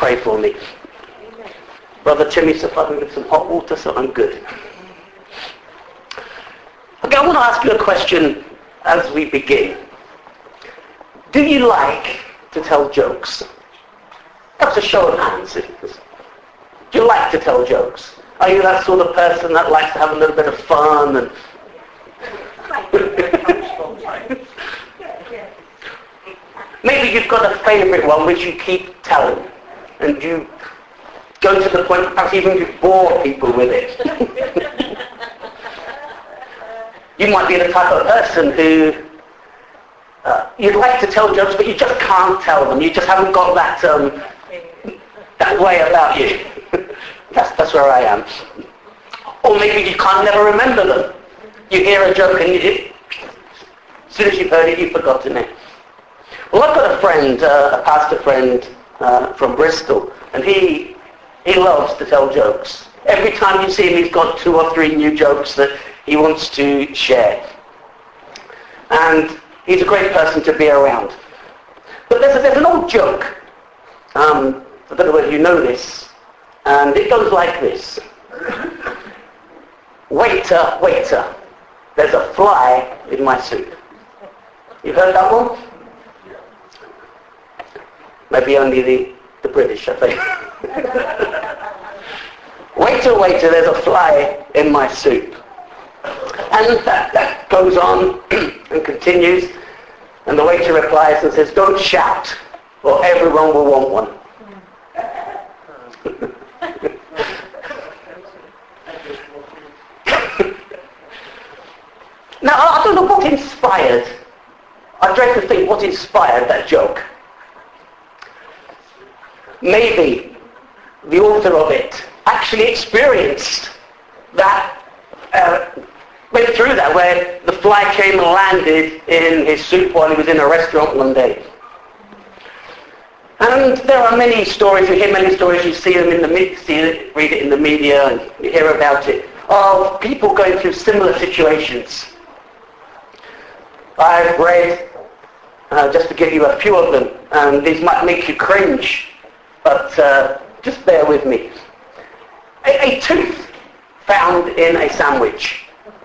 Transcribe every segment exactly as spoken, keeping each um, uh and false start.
pray for me. Brother Timmy supplied me with some hot water, so I'm good. Okay, I want to ask you a question as we begin. Do you like to tell jokes? That's a show of hands. Do you like to tell jokes? Are you that sort of person that likes to have a little bit of fun? And maybe you've got a favourite one which you keep telling, and you go to the point perhaps even you bore people with it. You might be the type of person who uh, you'd like to tell jokes, but you just can't tell them. You just haven't got that um, that way about you. that's that's where I am. Or maybe you can't never remember them. You hear a joke and you, as soon as you've heard it, you've forgotten it. Well, I've got a friend, uh, a pastor friend uh, from Bristol, and he he loves to tell jokes. Every time you see him, he's got two or three new jokes that he wants to share. And he's a great person to be around. But there's, a, there's an old joke. Um, I don't know whether you know this. And it goes like this. Waiter, waiter, there's a fly in my soup. You've heard that one? Maybe only the, the British, I think. Waiter, waiter, there's a fly in my soup. And that, that goes on and continues. And the waiter replies and says, don't shout, or everyone will want one. Now, I don't know what inspired, I dread to think what inspired that joke. Maybe the author of it actually experienced that, uh, went through that, where the fly came and landed in his soup while he was in a restaurant one day. And there are many stories, you hear many stories, you see them in the media, see it, read it in the media, and you hear about it, of people going through similar situations. I've read, uh, just to give you a few of them, and these might make you cringe, but uh, just bear with me. A, a tooth found in a sandwich.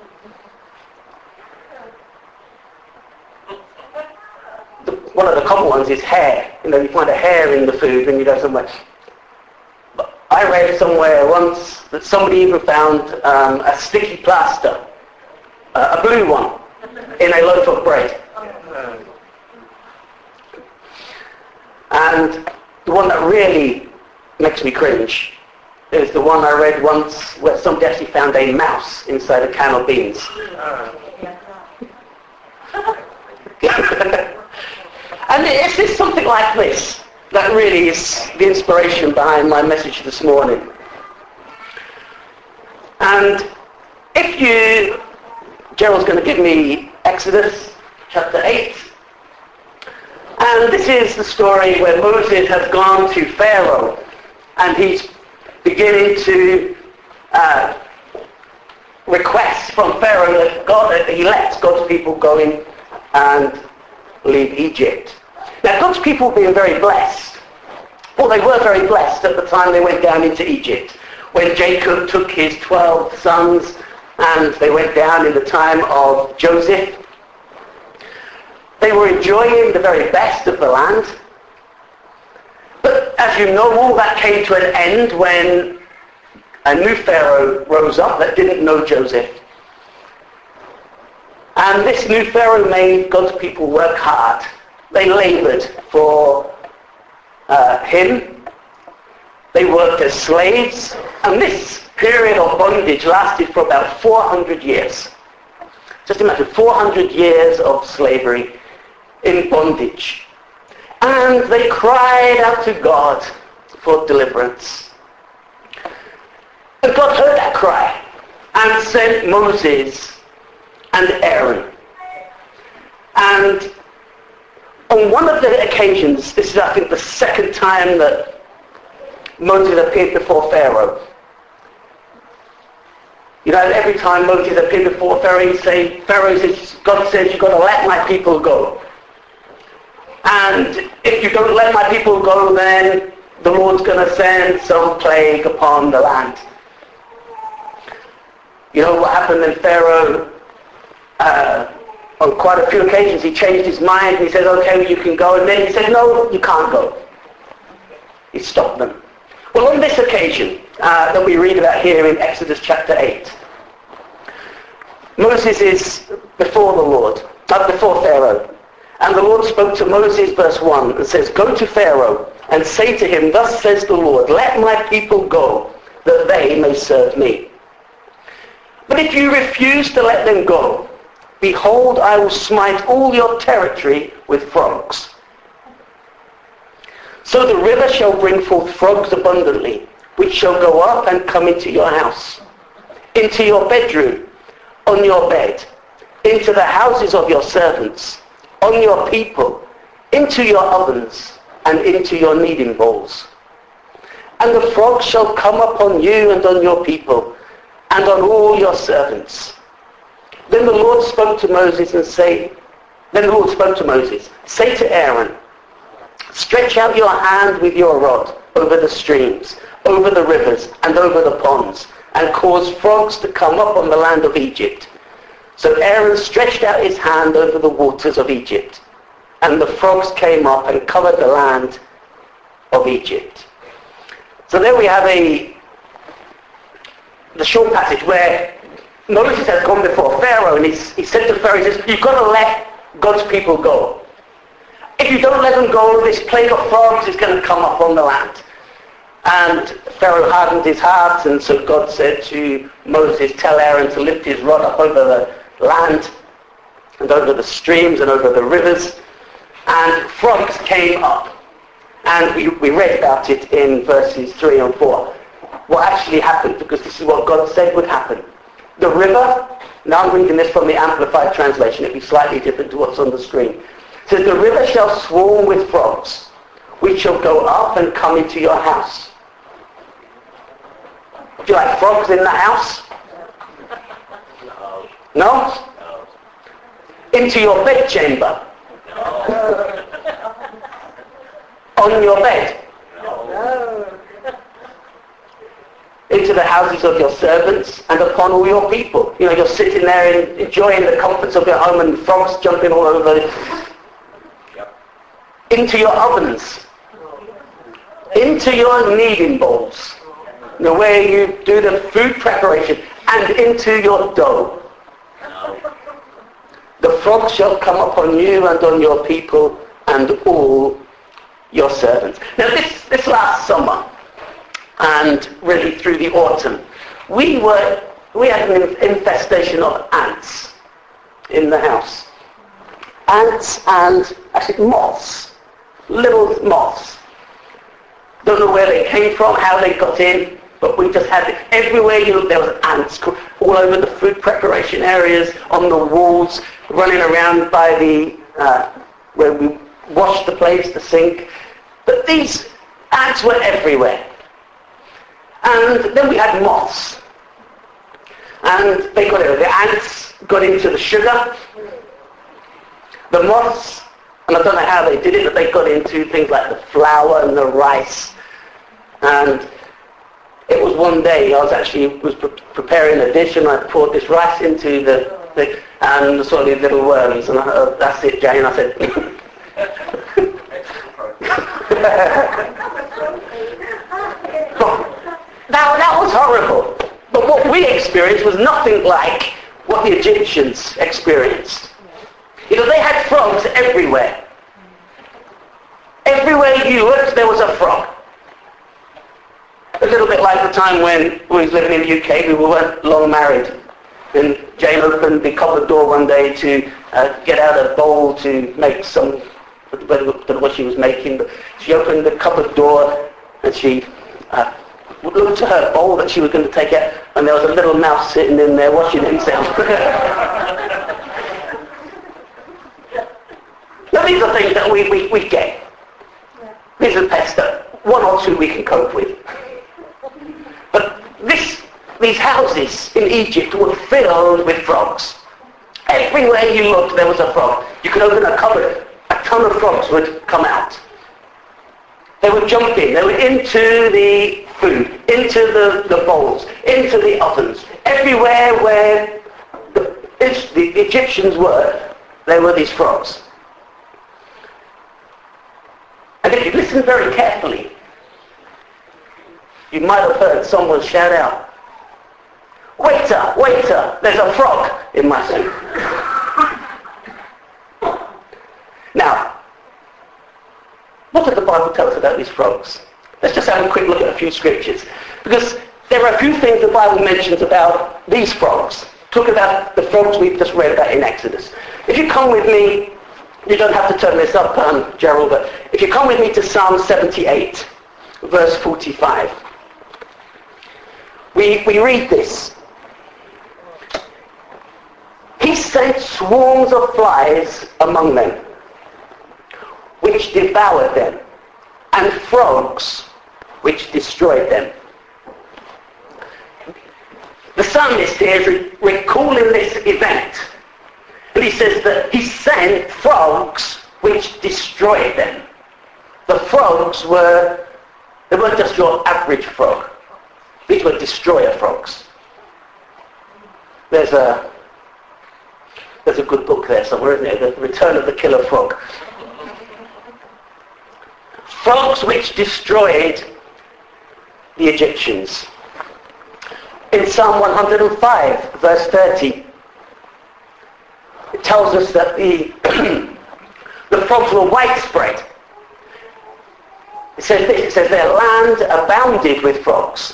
The, one of the common ones is hair. You know, you find a hair in the food when you go somewhere. But I read somewhere once that somebody even found um, a sticky plaster, uh, a blue one, in a loaf of bread. And the one that really makes me cringe is the one I read once where somebody actually found a mouse inside a can of beans. And it's just something like this that really is the inspiration behind my message this morning. And if you, Gerald's going to give me Exodus chapter eight. And this is the story where Moses has gone to Pharaoh and he's beginning to uh, request from Pharaoh that God, that he lets God's people go in and leave Egypt. Now God's people being very blessed. Well, they were very blessed at the time they went down into Egypt. When Jacob took his twelve sons and they went down in the time of Joseph, they were enjoying the very best of the land. But as you know, all that came to an end when a new Pharaoh rose up that didn't know Joseph. And this new Pharaoh made God's people work hard. They labored for uh, him. They worked as slaves. And this period of bondage lasted for about four hundred years. Just imagine, four hundred years of slavery in bondage. And they cried out to God for deliverance. And God heard that cry and sent Moses and Aaron. And on one of the occasions, this is I think the second time that Moses appeared before Pharaoh. You know, every time Moses appeared before Pharaoh, he'd say, Pharaoh says, God says, you've got to let my people go. And if you don't let my people go, then the Lord's going to send some plague upon the land. You know what happened then? Pharaoh, uh, on quite a few occasions, he changed his mind and he said, okay, you can go. And then he said, no, you can't go. He stopped them. Well, on this occasion uh, that we read about here in Exodus chapter eight, Moses is before the Lord, uh, before Pharaoh. And the Lord spoke to Moses, verse one, and says, go to Pharaoh and say to him, thus says the Lord, let my people go, that they may serve me. But if you refuse to let them go, behold, I will smite all your territory with frogs. So the river shall bring forth frogs abundantly, which shall go up and come into your house, into your bedroom, on your bed, into the houses of your servants, on your people, into your ovens, and into your kneading bowls. And the frogs shall come upon you and on your people, and on all your servants. Then the Lord spoke to Moses and say, then the Lord spoke to Moses, say to Aaron, stretch out your hand with your rod over the streams, over the rivers, and over the ponds, and cause frogs to come up on the land of Egypt. So Aaron stretched out his hand over the waters of Egypt, and the frogs came up and covered the land of Egypt. So there we have a the short passage where Moses has gone before Pharaoh, and he's, he said to Pharaoh, he says, you've got to let God's people go. If you don't let them go, this plague of frogs is going to come up on the land. And Pharaoh hardened his heart, and so God said to Moses, tell Aaron to lift his rod up over the land, and over the streams, and over the rivers. And frogs came up. And we, we read about it in verses three and four. What actually happened, because this is what God said would happen. The river, now I'm reading this from the Amplified Translation, it'll be slightly different to what's on the screen. It says, the river shall swarm with frogs, which shall go up and come into your house. Do you like frogs in the house? No? No? Into your bedchamber? No. On your bed? No. Into the houses of your servants and upon all your people. You know, you're sitting there and enjoying the comforts of your home and frogs jumping all over. Yep. Into your ovens. Into your kneading bowls. You know, where you do the food preparation. And into your dough. No. The frogs shall come upon you and on your people and all your servants. Now this, this last summer, and really through the autumn, we were we had an infestation of ants in the house. Ants and actually moths, little moths. Don't know where they came from, how they got in, but we just had it everywhere you looked. There was ants all over the food preparation areas, on the walls, running around by the uh, where we washed the plates, the sink. But these ants were everywhere. And then we had moths. And they got it. The ants got into the sugar. The moths, and I don't know how they did it, but they got into things like the flour and the rice. And it was one day, I was actually was pre- preparing a dish, and I poured this rice into the thing, and saw these little worms. And I, uh, that's it, Jane. I said... Now that was horrible. But what we experienced was nothing like what the Egyptians experienced. You know, they had frogs everywhere. Everywhere you looked, there was a frog. A little bit like the time when we was living in the U K, we weren't long married. And Jane opened the cupboard door one day to uh, get out a bowl to make some, I don't know what she was making, but she opened the cupboard door and she uh, looked to her bowl that she was going to take out, and there was a little mouse sitting in there washing himself. Now these are things that we, we, we get. These are pests that one or two we can cope with. But this, these houses in Egypt were filled with frogs. Everywhere you looked there was a frog. You could open a cupboard, a ton of frogs would come out. They They would jump in. They were into the food, into the, the bowls, into the ovens. Everywhere where the, the Egyptians were, there were these frogs. And if you listen very carefully, you might have heard someone shout out, "Waiter, waiter, there's a frog in my soup." Now, what did the Bible tell us about these frogs? Let's just have a quick look at a few scriptures. Because there are a few things the Bible mentions about these frogs. Talk about the frogs we've just read about in Exodus. If you come with me, you don't have to turn this up, um, Gerald, but if you come with me to Psalm seventy-eight, verse forty-five, we, we read this. He sent swarms of flies among them, which devoured them, and frogs, which destroyed them. The psalmist here is recalling this event. And he says that he sent frogs which destroyed them. The frogs were, they weren't just your average frog. These were destroyer frogs. There's a, there's a good book there somewhere, isn't there? The Return of the Killer Frog. Frogs which destroyed the Egyptians. In Psalm one hundred five, verse thirty, it tells us that the, the frogs were widespread. It says this, it says their land abounded with frogs.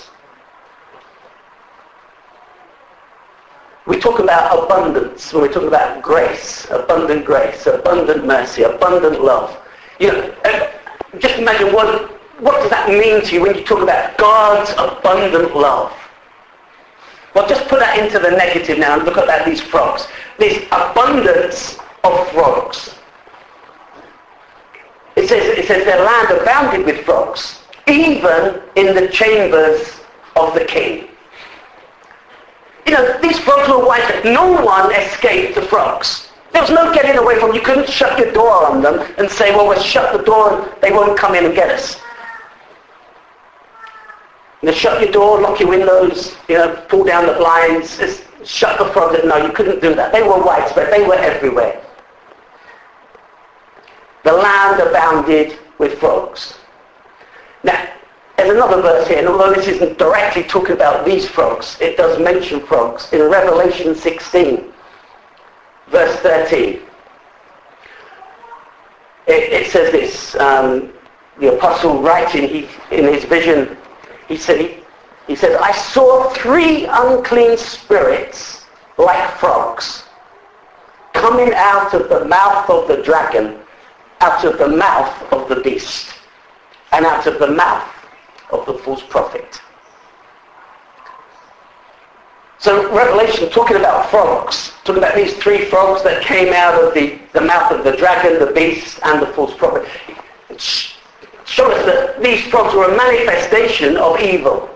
We talk about abundance when we talk about grace, abundant grace, abundant mercy, abundant love. You know, just imagine what, what does that mean to you when you talk about God's abundant love? Well, just put that into the negative now and look at that, these frogs. This abundance of frogs. It says, it says their land abounded with frogs, even in the chambers of the king. You know, these frogs were white. No one escaped the frogs. There was no getting away from them. You couldn't shut your door on them and say, well, we'll shut the door and they won't come in and get us. You know, shut your door, lock your windows, you know, pull down the blinds, just shut the frogs. No, you couldn't do that. They were widespread. They were everywhere. The land abounded with frogs. Now, there's another verse here, and although this isn't directly talking about these frogs, it does mention frogs. In Revelation sixteen, verse thirteen, it, it says this, um, the apostle writing he, in his vision, he said, he, he said, I saw three unclean spirits like frogs coming out of the mouth of the dragon, out of the mouth of the beast, and out of the mouth of the false prophet. So Revelation, talking about frogs, talking about these three frogs that came out of the, the mouth of the dragon, the beast, and the false prophet, show us that these frogs were a manifestation of evil.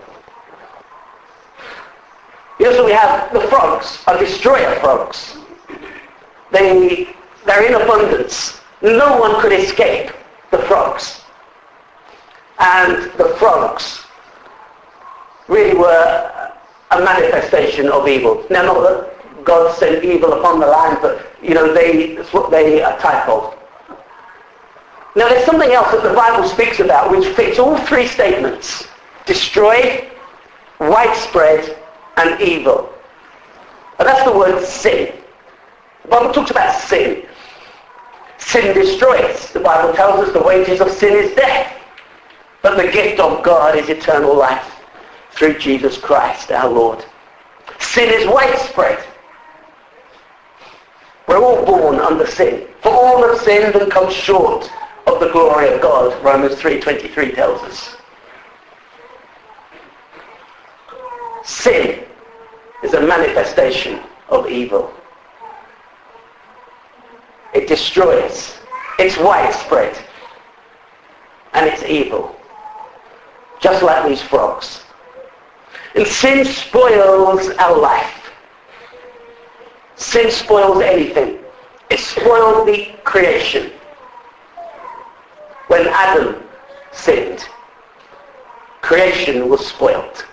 You know, so we have the frogs, are destroyer frogs. They, they're in abundance. No one could escape the frogs. And the frogs really were a manifestation of evil. Now, not that God sent evil upon the land, but, you know, they, it's what they are type of. Now, there's something else that the Bible speaks about which fits all three statements. Destroyed, widespread, and evil. And that's the word sin. The Bible talks about sin. Sin destroys. The Bible tells us the wages of sin is death. But the gift of God is eternal life through Jesus Christ our Lord. Sin is widespread. We're all born under sin. For all have sinned and come short of the glory of God, Romans three twenty-three tells us. Sin is a manifestation of evil. It destroys. It's widespread. And it's evil. Just like these frogs. And sin spoils our life. Sin spoils anything. It spoiled the creation. When Adam sinned. Creation was spoiled.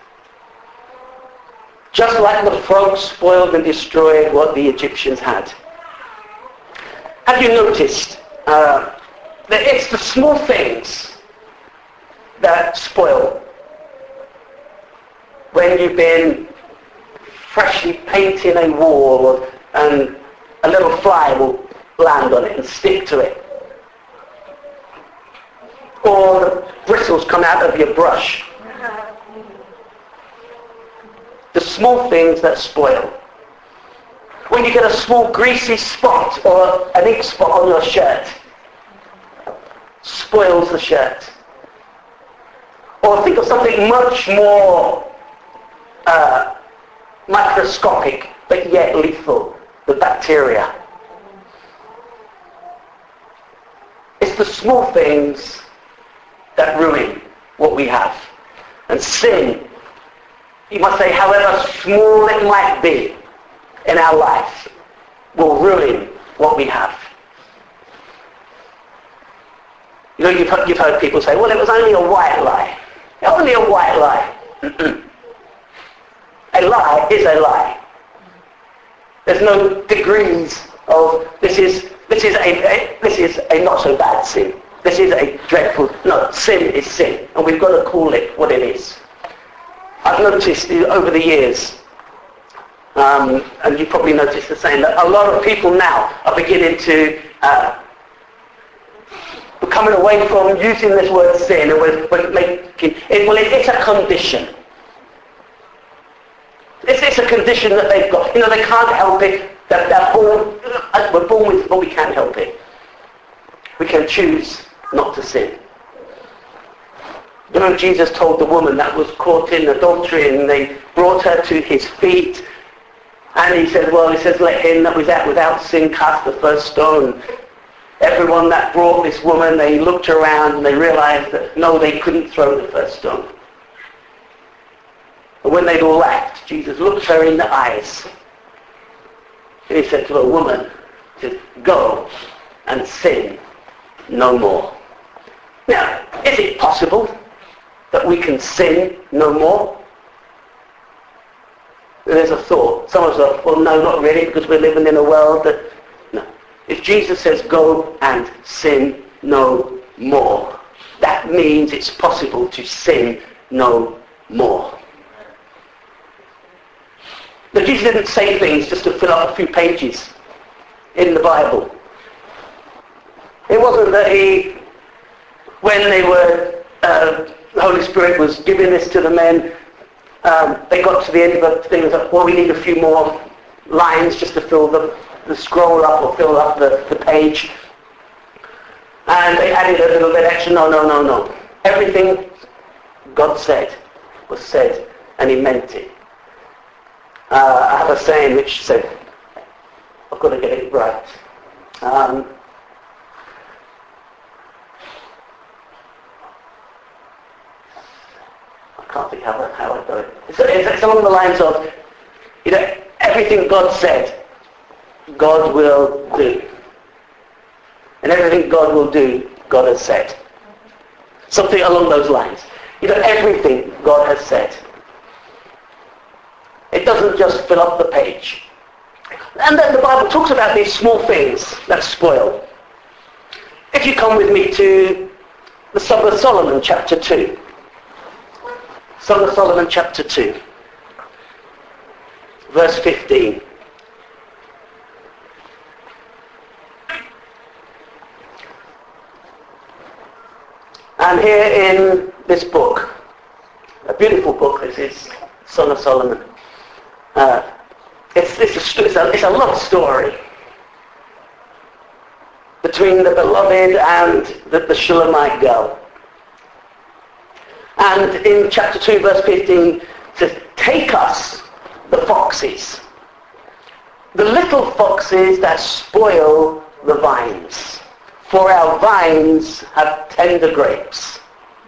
Just like the frogs spoiled and destroyed what the Egyptians had. Have you noticed uh, that it's the small things that spoil? When you've been freshly painting a wall and a little fly will land on it and stick to it. Or the bristles come out of your brush. The small things that spoil. When you get a small greasy spot or an ink spot on your shirt, spoils the shirt. Or think of something much more uh, microscopic but yet lethal, the bacteria. It's the small things that ruin what we have. And sin, you must say, however small it might be in our life, will ruin what we have. You know, you've heard, you've heard people say, well, it was only a white lie. Only a white lie. A lie is a lie. There's no degrees of this is this is a, a this is a not so bad sin. This is a dreadful no, sin is sin, and we've got to call it what it is. I've noticed over the years, um, and you probably noticed the same, that a lot of people now are beginning to uh, coming away from using this word sin, and we're, we're making it, well, it, it's a condition. It's, it's a condition that they've got. You know, they can't help it. They're, they're born, we're born with it, but we can't help it. We can choose not to sin. You know, Jesus told the woman that was caught in adultery, and they brought her to his feet, and he said, well, he says, let him that was out without sin cast the first stone. Everyone that brought this woman, they looked around and they realized that no, they couldn't throw the first stone. But when they'd all left, Jesus looked her in the eyes, and he said to a woman, he said, go and sin no more. Now, is it possible that we can sin no more? There's a thought. Some of us are, well, no, not really, because we're living in a world that, no. If Jesus says, go and sin no more, that means it's possible to sin no more. Now, Jesus didn't say things just to fill up a few pages in the Bible. It wasn't that he, when they were, uh, the Holy Spirit was giving this to the men, um, they got to the end of the thing and thought, well, we need a few more lines just to fill the, the scroll up or fill up the, the page. And they added a little bit extra. No, no, no, no. Everything God said was said, and he meant it. Uh, I have a saying which said, I've got to get it right. Um, I can't think how, how I got it. It's, it's, it's along the lines of, you know, everything God said, God will do. And everything God will do, God has said. Something along those lines. You know, everything God has said. It doesn't just fill up the page. And then the Bible talks about these small things that spoil. If you come with me to the Song of Solomon, chapter two. Song of Solomon, chapter two. Verse fifteen. And here in this book, a beautiful book, this is Song of Solomon. Uh, it's, it's, a, it's, a, it's a love story between the beloved and the, the Shulamite girl. And in chapter two, verse fifteen, it says, take us, the foxes, the little foxes that spoil the vines, for our vines have tender grapes.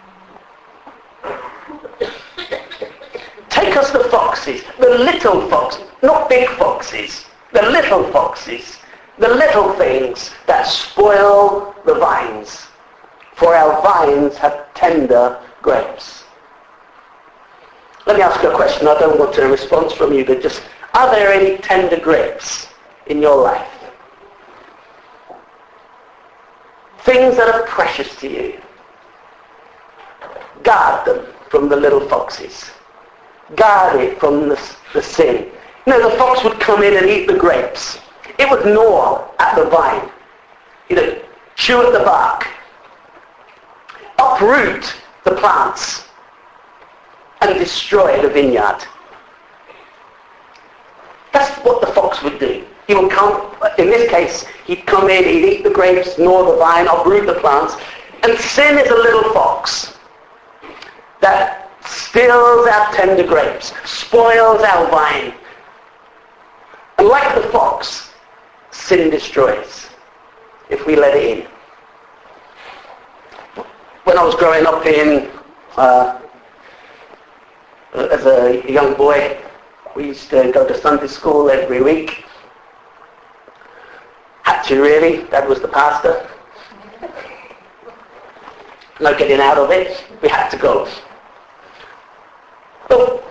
Take us the foxes, the little foxes, not big foxes, the little foxes, the little things that spoil the vines, for our vines have tender grapes. Let me ask you a question. I don't want a response from you, but just, are there any tender grapes in your life? Things that are precious to you. Guard them from the little foxes. Guard it from the, the sin. You know, the fox would come in and eat the grapes. It would gnaw at the vine. You know, chew at the bark. Uproot the plants. And destroy the vineyard. That's what the fox would do. He would come, in this case, he'd come in, he'd eat the grapes, gnaw the vine, uproot the plants. And sin is a little fox that steals our tender grapes, spoils our vine. And like the fox, sin destroys if we let it in. When I was growing up in, uh, as a young boy, we used to go to Sunday school every week. Had to really, Dad was the pastor. No getting out of it, we had to go. But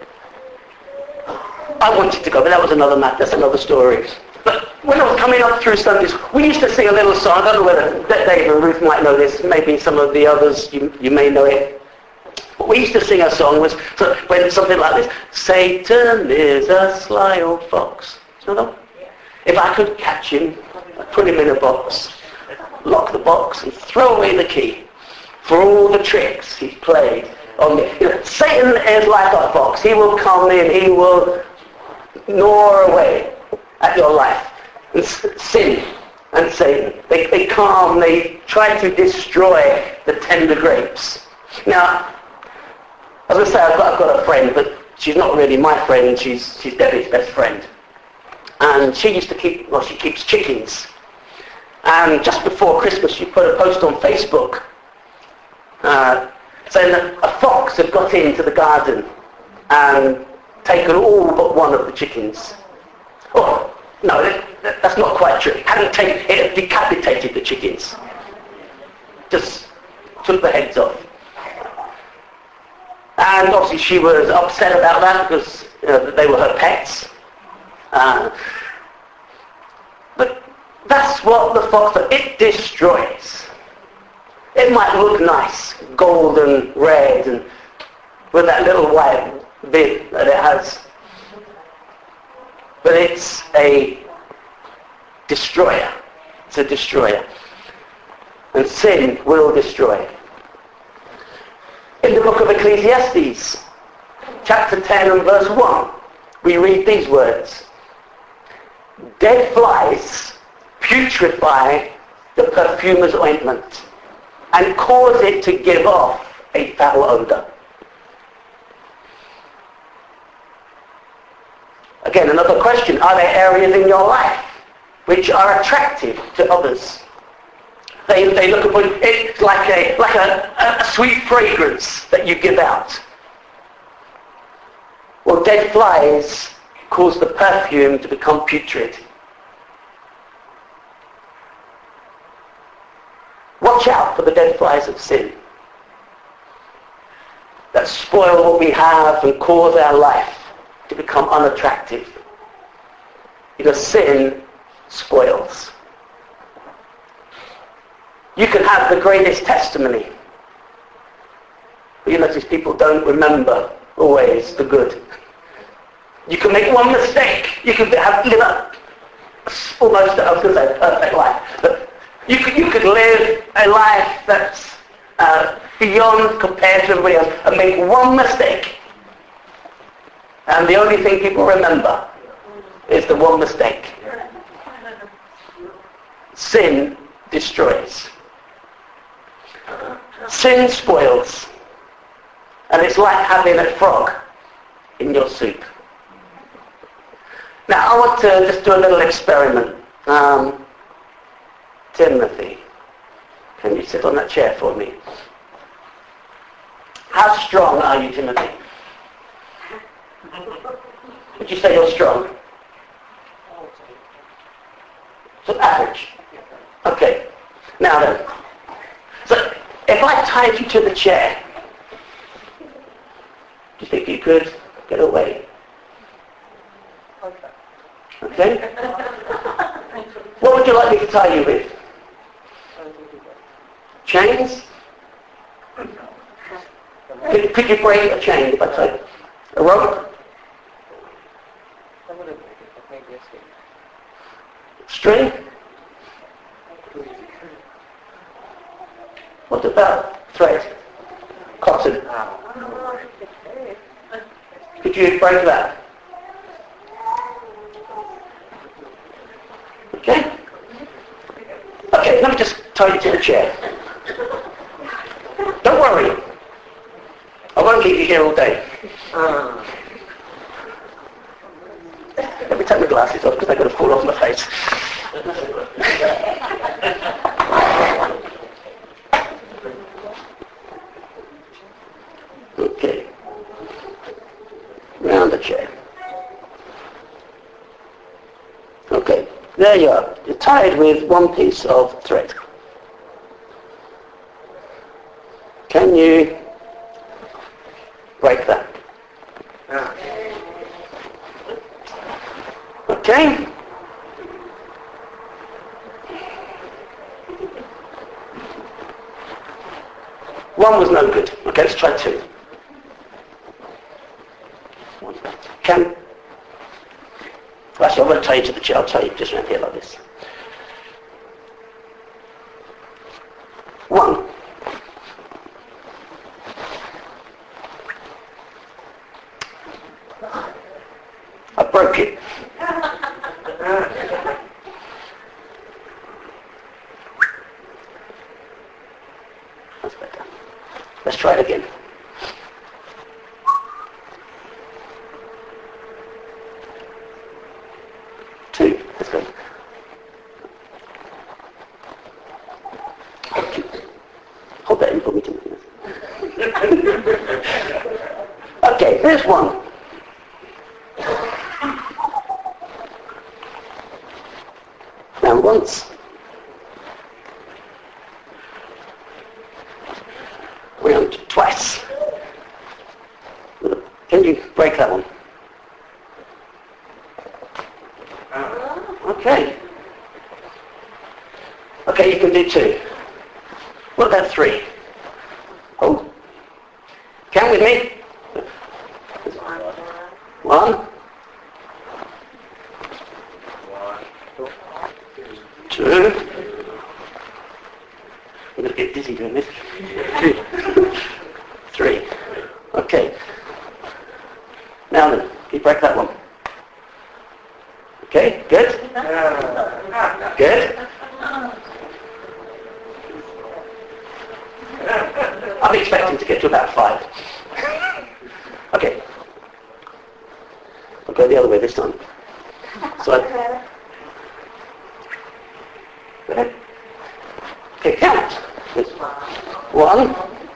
I wanted to go, but that was another matter, that's another story. But when I was coming up through Sunday school, we used to sing a little song. I don't know whether Dave and Ruth might know this, maybe some of the others, you, you may know it. But we used to sing a song was so when something like this, Satan is a sly old fox. You know? If I could catch him, I'd put him in a box, lock the box and throw away the key for all the tricks he's played on me. You know, Satan is like a fox. He will come in, he will gnaw away at your life. And sin and Satan, they, they come, they try to destroy the tender grapes. Now, as I say, I've got, I've got a friend, but she's not really my friend. She's, she's Debbie's best friend. And she used to keep, well, she keeps chickens. And just before Christmas, she put a post on Facebook uh, saying that a fox had got into the garden and taken all but one of the chickens. Oh, no, that, that's not quite true. It hadn't taken, it had decapitated the chickens. Just took the heads off. And obviously she was upset about that because you know, they were her pets. Uh, but that's what the fox does. It destroys. It might look nice, golden red, and with that little white bit that it has. But it's a destroyer. It's a destroyer. And sin will destroy. In the book of Ecclesiastes, chapter ten and verse one, we read these words. Dead flies putrefy the perfumer's ointment and cause it to give off a foul odor. Again, another question. Are there areas in your life which are attractive to others? They, they look upon it like a like a, a sweet fragrance that you give out. Well, dead flies cause the perfume to become putrid. Watch out for the dead flies of sin that spoil what we have and cause our life to become unattractive. Because sin spoils. You can have the greatest testimony, but you notice people don't remember always the good. You can make one mistake. You can have live a almost, I was going to say, perfect life. But you could, you could live a life that's uh, beyond compared to everybody else and make one mistake. And the only thing people remember is the one mistake. Sin destroys. Sin spoils. And it's like having a frog in your soup. Now, I want to just do a little experiment. Um, Timothy, can you sit on that chair for me? How strong are you, Timothy? Would you say you're strong? So average. Okay. Now then. So If I tied you to the chair, do you think you could get away? Okay? What would you like me to tie you with? Chains? Could, could you break a chain if I tied a rope? String? What about thread? Cotton? Could you break that? Okay? Okay, let me just tie you to the chair. Don't worry. I won't leave you here all day. Let me take my glasses off because they're going to fall off my face. Okay. Round the chair. Okay. There you are. You're tied with one piece of thread. Can you break that? Okay? One was no good. Okay, let's try two. Can... Actually, I'm going to tie you to the chair. I'll tie you just around here like this. One. I broke it. That's better. Let's try it again. Two. Let's go. Hold that in for me two minutes. Okay, here's one. Round once. Round twice. Can you break that one? Okay. Okay, you can do two. What about three? Oh. Count with me. One. Two. I'm going to get dizzy doing this. Three. Okay. Now then, you break that one. Okay, good? Good? I'm expecting to get to about five. Okay. I'll go the other way this time. So I... Okay, count. One.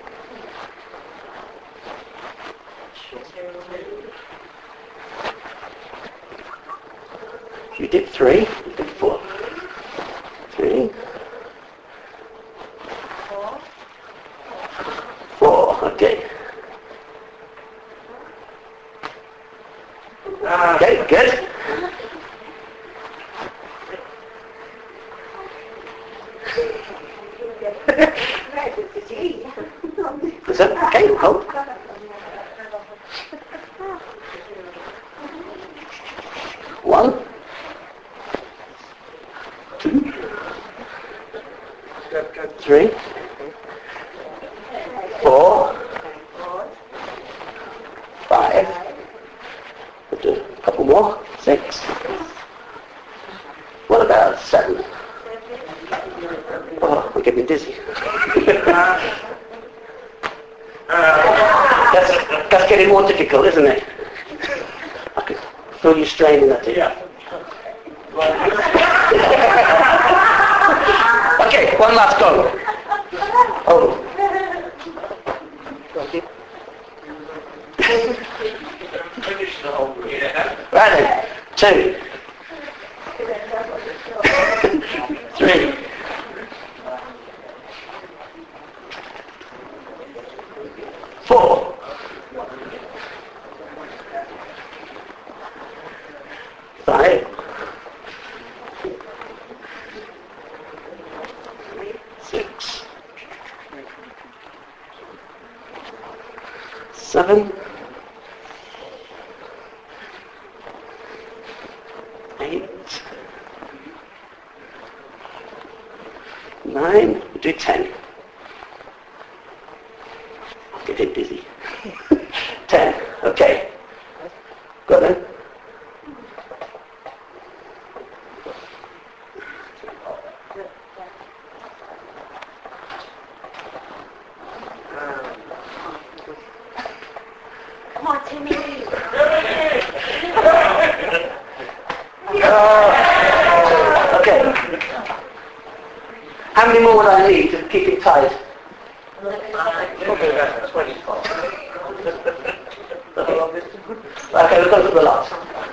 You did three. You did four. Three. Four. Okay. Okay, good. Is that okay? Hold. One. Two. Three. Four. Five. We'll do a couple more. Six. What about seven? Oh, we're getting dizzy. that's, that's getting more difficult, isn't it? I can feel you straining at it. Yeah. Okay, one last go. Oh. Right then. Two. Three. seven, eight, nine, do ten. I'm getting busy. ten, okay. Go then. Come on, Timmy. Uh, okay. How many more would I need to keep it tight? Okay, we'll go for the last.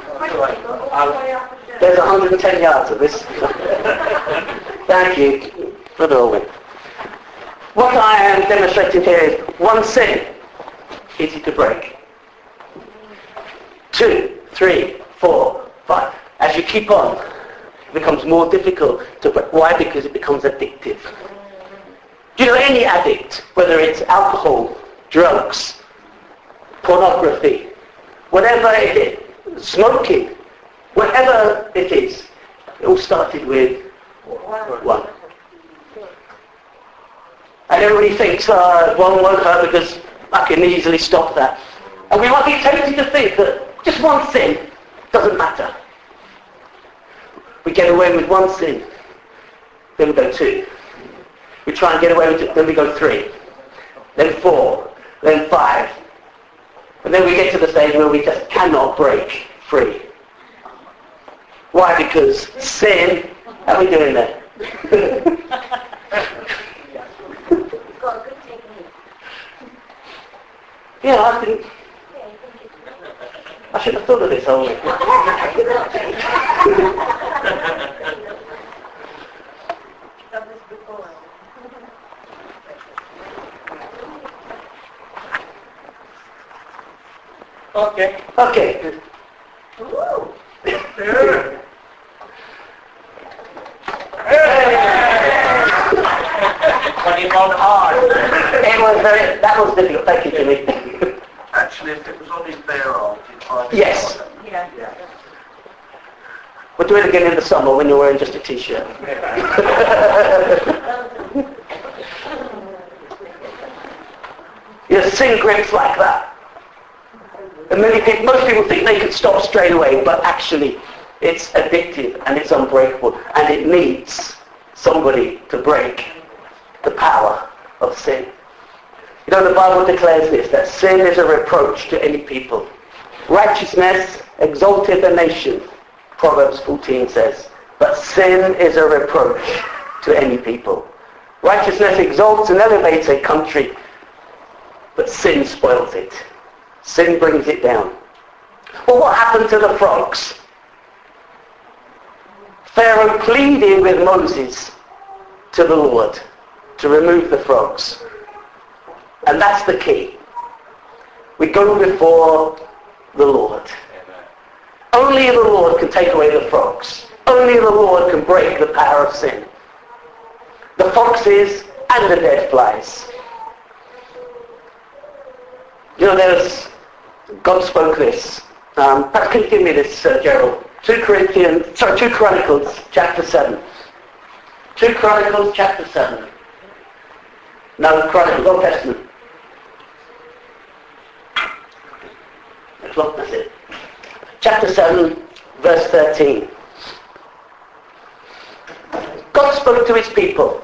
There's one hundred ten yards of this. Thank you, Brother Owen. What I am demonstrating here is one sin, easy to break. Two, three, four, five. As you keep on, it becomes more difficult to break. Why? Because it becomes addictive. Do you know any addict, whether it's alcohol, drugs, pornography, whatever it is, smoking, whatever it is, it all started with one. And everybody thinks, uh, one won't hurt because I can easily stop that. And we might be tempted to think that just one sin doesn't matter. We get away with one sin, then we go two. We try and get away with it, then we go three, then four, then five. And then we get to the stage where we just cannot break free. Why? Because sin, how are we doing there? Yeah, I think I should have thought of this only. Okay. Okay. But it was hard. It was very, that was difficult. Thank you, Jimmy. Actually, if it was on his bare arm, he'd find it Yes. harder. Yeah. Yeah. We'll do it again in the summer when you're wearing just a t-shirt. Your sin grips like that. And many people, most people think they can stop straight away, but actually it's addictive and it's unbreakable, and it needs somebody to break the power of sin. You know, the Bible declares this, that sin is a reproach to any people. Righteousness exalteth a nation, Proverbs fourteen says, but sin is a reproach to any people. Righteousness exalts and elevates a country, but sin spoils it. Sin brings it down. Well, what happened to the frogs? Pharaoh pleaded with Moses to the Lord to remove the frogs. And that's the key. We go before the Lord. Only the Lord can take away the frogs. Only the Lord can break the power of sin. The foxes and the dead flies. You know, there's, God spoke this. Um, perhaps can you give me this, uh, Gerald? Two Corinthians, sorry, Two Chronicles, chapter seven. Two Chronicles, chapter seven. No, Chronicles, Old Testament. That's it. Chapter seven, verse thirteen. God spoke to his people.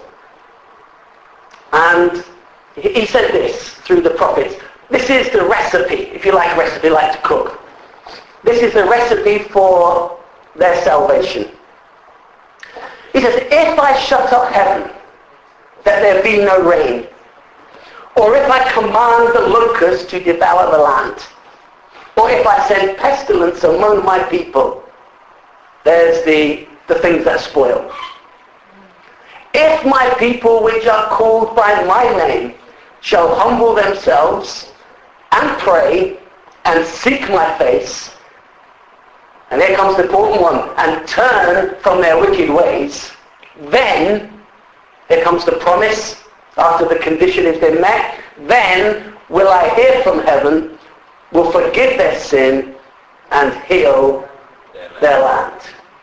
And he said this through the prophets. This is the recipe, if you like recipe, like to cook. This is the recipe for their salvation. He says, if I shut up heaven, that there be no rain, or if I command the locusts to devour the land, or if I send pestilence among my people, there's the, the things that spoil. If my people which are called by my name shall humble themselves and pray and seek my face, and here comes the important one, and turn from their wicked ways, then, here comes the promise, after the condition has been met, then will I hear from heaven, will forgive their sin, and heal their land.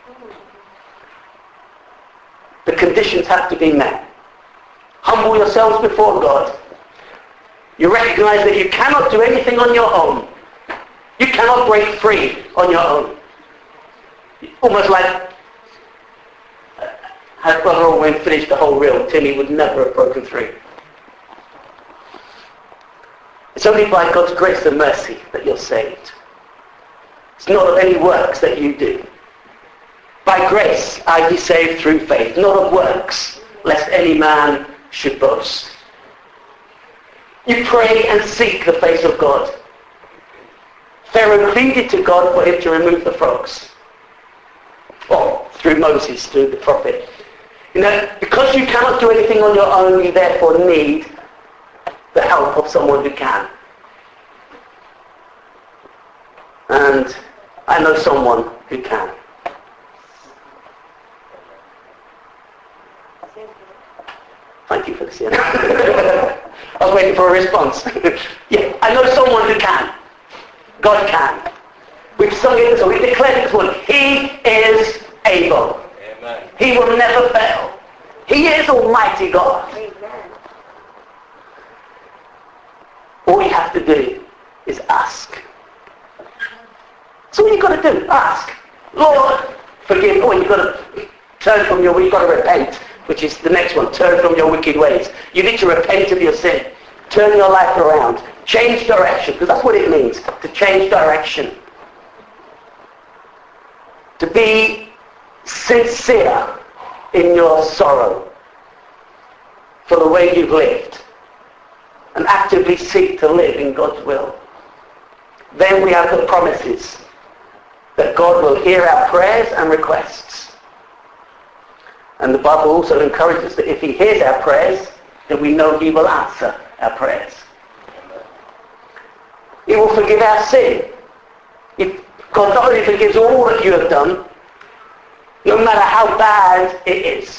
The conditions have to be met. Humble yourselves before God. You recognize that you cannot do anything on your own. You cannot break free on your own. Almost like had Brother Owen finished the whole reel, Timmy would never have broken free. It's only by God's grace and mercy that you're saved. It's not of any works that you do. By grace are ye saved through faith, not of works, lest any man should boast. You pray and seek the face of God. Pharaoh pleaded to God for him to remove the frogs. Or through Moses, through the prophet. You know, because you cannot do anything on your own, you therefore need the help of someone who can. And I know someone who can. Thank you for listening. I was waiting for a response. Yeah, I know someone who can. God can. We've sung it this morning. We declared it this morning. He is able. Amen. He will never fail. He is Almighty God. Amen. All you have to do is ask. That's all you've got to do. Ask. Lord, forgive. Oh, you've got to turn from your, you've got to repent, which is the next one. Turn from your wicked ways. You need to repent of your sin. Turn your life around. Change direction, because that's what it means, to change direction. To be sincere in your sorrow for the way you've lived and actively seek to live in God's will. Then we have the promises that God will hear our prayers and requests. And the Bible also encourages us that if he hears our prayers, then we know he will answer our prayers. He will forgive our sin. If God not only forgives all that you have done, no matter how bad it is.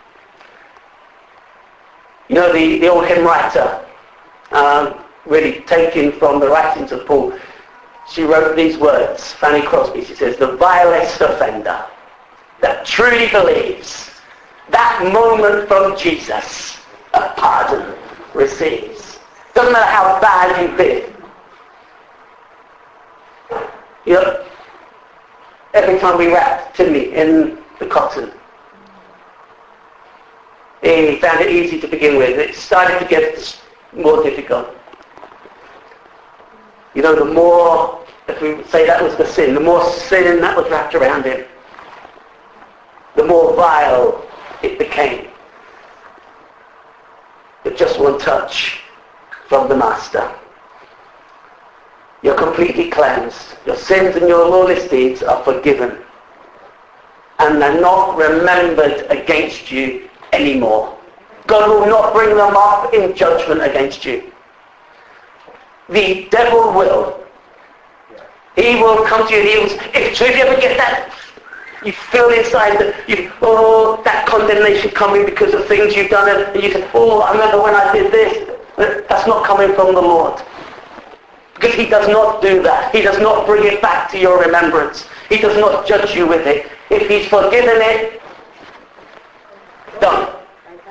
You know, the, the old hymn writer, um, really taken from the writings of Paul, she wrote these words, Fanny Crosby, she says, the vilest offender that truly believes that moment from Jesus, a pardon receives. Doesn't matter how bad you've been. You know, every time we wrapped Timmy in the cotton, he found it easy to begin with. It started to get more difficult. You know, the more, if we say that was the sin, the more sin that was wrapped around him, the more vile it became. But just one touch from the Master. You're completely cleansed. Your sins and your lawless deeds are forgiven. And they're not remembered against you anymore. God will not bring them up in judgment against you. The devil will. He will come to you and he will, if, so if you ever get that, you feel inside that, you, oh, that condemnation coming because of things you've done, and you say, oh, I remember when I did this. That's not coming from the Lord. Because he does not do that. He does not bring it back to your remembrance. He does not judge you with it. If he's forgiven it, done.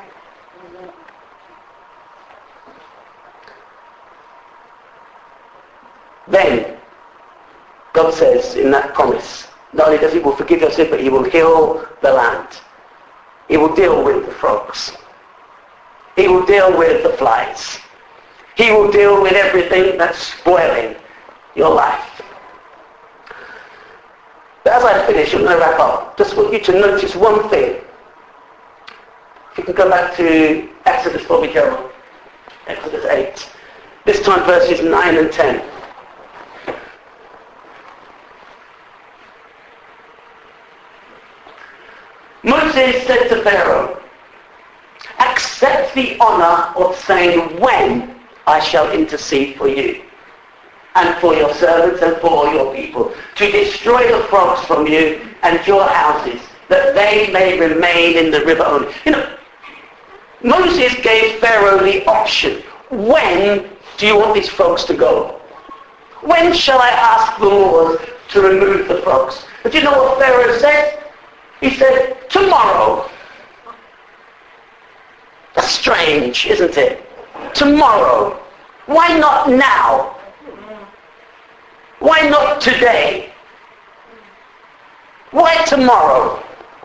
Then, God says in that promise, not only does he will forgive your sin, but he will heal the land. He will deal with the frogs. He will deal with the flies. He will deal with everything that's spoiling your life. But as I finish, I'm going to wrap up. Just want you to notice one thing. If you can go back to Exodus for me, Gerald. Exodus eight. This time verses nine and ten. Moses said to Pharaoh, accept the honor of saying when I shall intercede for you and for your servants and for all your people, to destroy the frogs from you and your houses, that they may remain in the river only. You know, Moses gave Pharaoh the option when do you want these frogs to go? When shall I ask the Lord to remove the frogs? But you know what Pharaoh said? He said, tomorrow. That's strange, isn't it? Tomorrow. Why not now? Why not today? Why tomorrow?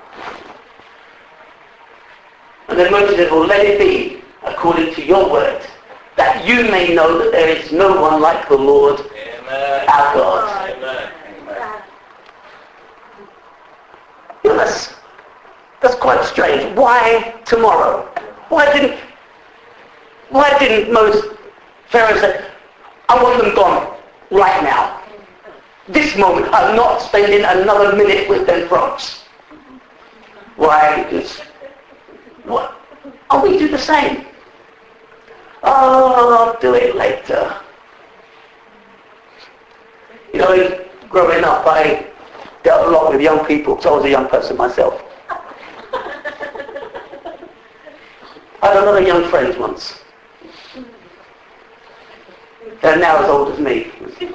And then Moses said, well, let it be according to your word, that you may know that there is no one like the Lord, Amen. Our God. Amen. You know, that's, that's quite strange. Why tomorrow? Why didn't, why didn't Moses, Pharaoh say, I want them gone right now. This moment, I'm not spending another minute with them frogs. Why? Because, what? Oh, we do the same. Oh, I'll do it later. You know, growing up, I dealt a lot with young people, because I was a young person myself. I had a lot of young friends once. They're now as old as me.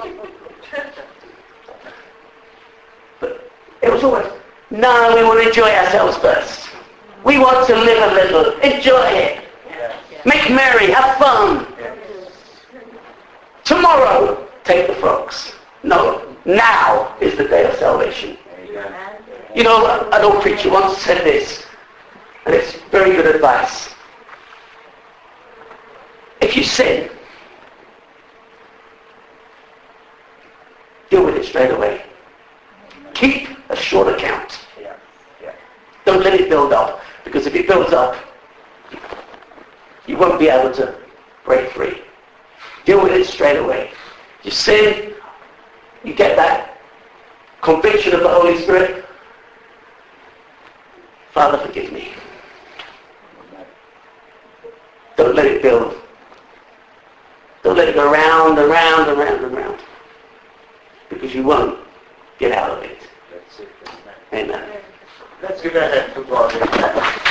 But it was always, no, we want to enjoy ourselves first. We want to live a little, enjoy it. Make merry, have fun. Tomorrow, take the frogs. No, now is the day of salvation. You know, an old preacher once said this, and it's very good advice. If you sin, deal with it straight away. Keep a short account. Don't let it build up, because if it builds up, you won't be able to break free. Deal with it straight away. You sin, you get that conviction of the Holy Spirit. Father, forgive me. Don't let it build. Don't let it go round and round and round and round. Because you won't get out of it. That's it. Amen. Let's give a hand to God.